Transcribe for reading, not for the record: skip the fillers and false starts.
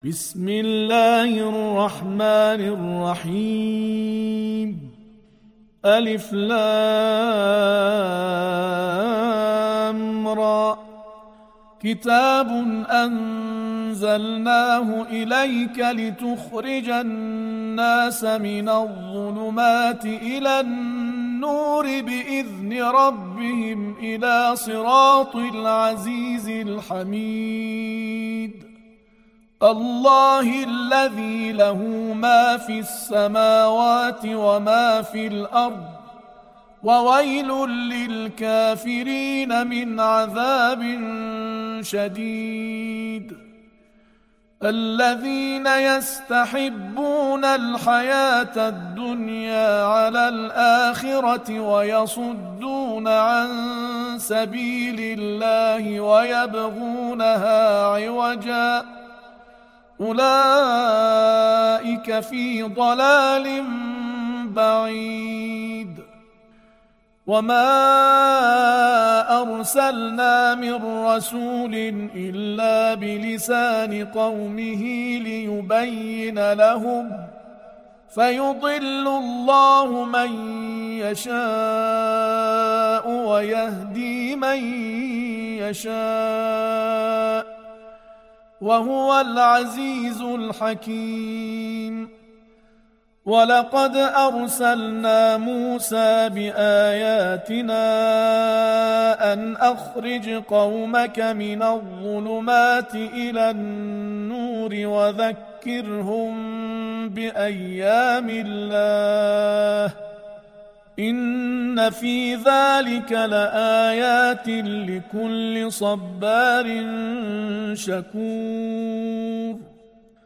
بسم الله الرحمن الرحيم. ألف لام را. كتاب أنزلناه إليك لتخرج الناس من الظلمات إلى النور بإذن ربهم إلى صراط العزيز الحميد. الله الذي له ما في السماوات وما في الأرض، وويل للكافرين من عذاب شديد. الذين يستحبون الحياة الدنيا على الآخرة ويصدون عن سبيل الله ويبغونها عوجا، أولئك في ضلال بعيد. وما أرسلنا من رسول إلا بلسان قومه ليبين لهم، فيضل الله من يشاء ويهدي من يشاء، وهو العزيز الحكيم. ولقد أرسلنا موسى بآياتنا أن أخرج قومك من الظلمات إلى النور وذكرهم بأيام الله، إن في ذلك لآيات لكل صبار شكور.